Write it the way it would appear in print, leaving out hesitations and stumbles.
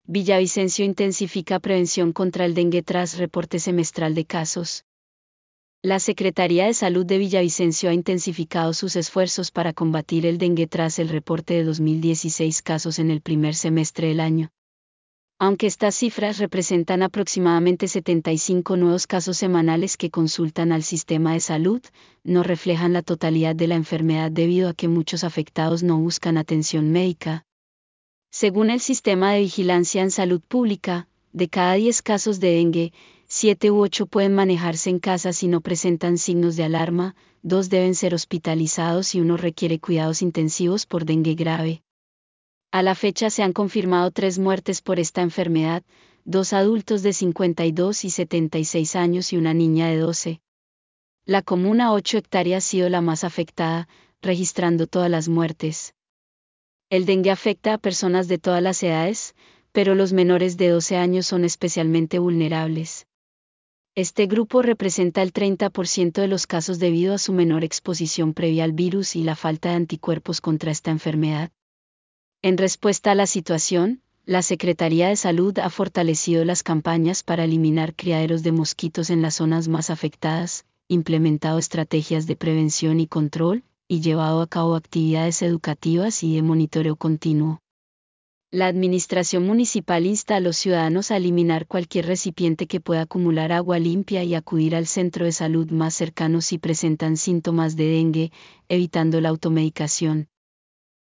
Villavicencio intensifica prevención contra el dengue tras reporte semestral de casos. La Secretaría de Salud de Villavicencio ha intensificado sus esfuerzos para combatir el dengue tras el reporte de 2016 casos en el primer semestre del año. Aunque estas cifras representan aproximadamente 75 nuevos casos semanales que consultan al sistema de salud, no reflejan la totalidad de la enfermedad debido a que muchos afectados no buscan atención médica. Según el Sistema de Vigilancia en Salud Pública, de cada 10 casos de dengue, 7 u 8 pueden manejarse en casa si no presentan signos de alarma, 2 deben ser hospitalizados y 1 requiere cuidados intensivos por dengue grave. A la fecha se han confirmado 3 muertes por esta enfermedad, 2 adultos de 52 y 76 años y una niña de 12. La comuna 8 hectáreas ha sido la más afectada, registrando todas las muertes. El dengue afecta a personas de todas las edades, pero los menores de 12 años son especialmente vulnerables. Este grupo representa el 30% de los casos debido a su menor exposición previa al virus y la falta de anticuerpos contra esta enfermedad. En respuesta a la situación, la Secretaría de Salud ha fortalecido las campañas para eliminar criaderos de mosquitos en las zonas más afectadas, implementado estrategias de prevención y control, y llevado a cabo actividades educativas y de monitoreo continuo. La administración municipal insta a los ciudadanos a eliminar cualquier recipiente que pueda acumular agua limpia y acudir al centro de salud más cercano si presentan síntomas de dengue, evitando la automedicación.